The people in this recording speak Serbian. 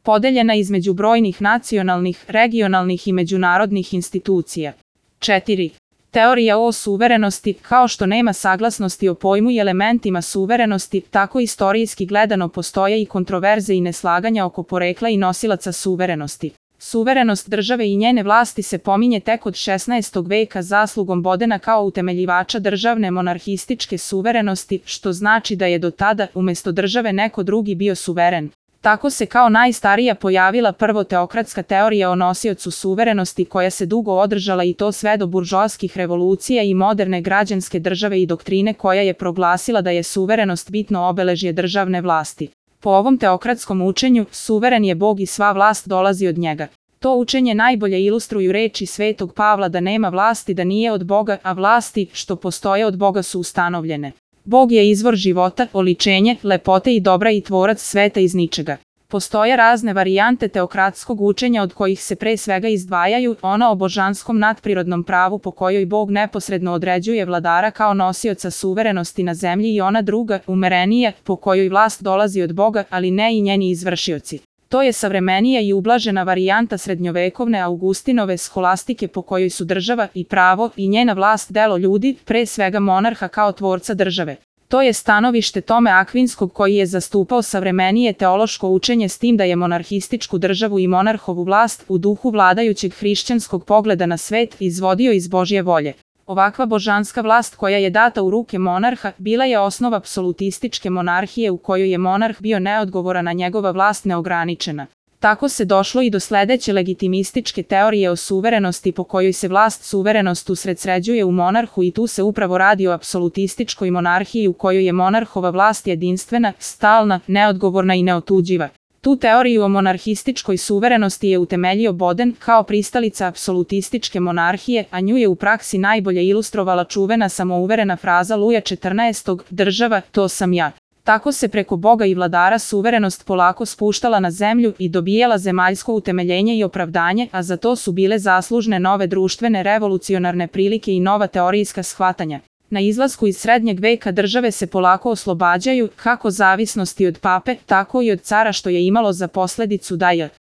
podeljena između brojnih nacionalnih, regionalnih i međunarodnih institucija. 4. Teorija o suverenosti. Kao što nema saglasnosti o pojmu i elementima suverenosti, tako istorijski gledano postoje i kontroverze i neslaganja oko porekla i nosilaca suverenosti. Suverenost države i njene vlasti se pominje tek od 16. veka zaslugom Bodena kao utemeljivača državne monarhističke suverenosti, što znači da je do tada, umesto države, neko drugi bio suveren. Tako se kao najstarija pojavila prvo teokratska teorija o nosiocu suverenosti koja se dugo održala i to sve do buržoaskih revolucija i moderne građanske države i doktrine koja je proglasila da je suverenost bitno obeležje državne vlasti. Po ovom teokratskom učenju, suveren je Bog i sva vlast dolazi od njega. To učenje najbolje ilustruju reči Svetog Pavla da nema vlasti da nije od Boga, a vlasti što postoje od Boga su ustanovljene. Bog je izvor života, oličenje, lepote i dobra i tvorac sveta iz ničega. Postoje razne varijante teokratskog učenja od kojih se pre svega izdvajaju ona o božanskom nadprirodnom pravu po kojoj Bog neposredno određuje vladara kao nosioca suverenosti na zemlji i ona druga, umerenija, po kojoj vlast dolazi od Boga, ali ne i njeni izvršioci. To je savremenija i ublažena varijanta srednjovekovne Augustinove skolastike po kojoj su država i pravo i njena vlast delo ljudi, pre svega monarha kao tvorca države. To je stanovište Tome Akvinskog koji je zastupao savremenije teološko učenje s tim da je monarhističku državu i monarhovu vlast u duhu vladajućeg hrišćanskog pogleda na svet izvodio iz Božje volje. Ovakva božanska vlast koja je data u ruke monarha bila je osnov apsolutističke monarhije u kojoj je monarh bio neodgovoran, a njegova vlast neograničena. Tako se došlo i do sledeće legitimističke teorije o suverenosti po kojoj se vlast suverenost usredsređuje u monarhu i tu se upravo radi o apsolutističkoj monarhiji u kojoj je monarhova vlast jedinstvena, stalna, neodgovorna i neotuđiva. Tu teoriju o monarhističkoj suverenosti je utemeljio Boden kao pristalica apsolutističke monarhije, a nju je u praksi najbolje ilustrovala čuvena samouverena fraza Luja XIV. Država, to sam ja. Tako se preko Boga i vladara suverenost polako spuštala na zemlju i dobijala zemaljsko utemeljenje i opravdanje, a za to su bile zaslužne nove društvene revolucionarne prilike i nova teorijska shvatanja. Na izlasku iz srednjeg veka države se polako oslobađaju, kako zavisnosti od pape, tako i od cara što je imalo za posledicu da je